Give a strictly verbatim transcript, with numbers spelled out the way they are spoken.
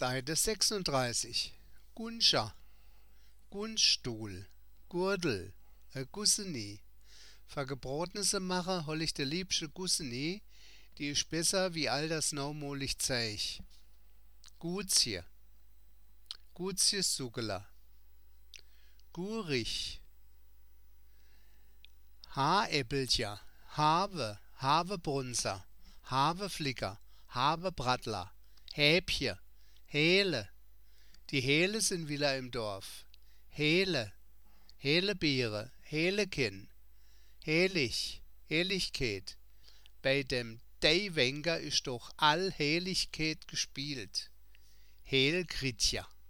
Seite sechsunddreißig. Gunscher, Gunststuhl, Gurdel, e Gusseni. Für Gebrotnisse mache hol ich de liebsche Gusseni, die ist besser wie all das naumolig Zeich. Gutsje, Gutsje Sugela. Gurich, Haaräppeltja, Have, Havebrunzer, Haveflicker, Havebrattler, Häbche, Hele. Die Hele sind wieder im Dorf. Hele, Helebiere, Helekin, Helig, Heligkeit. Bei dem Deiwenker ist doch all Heligkeit gespielt. Helkritja.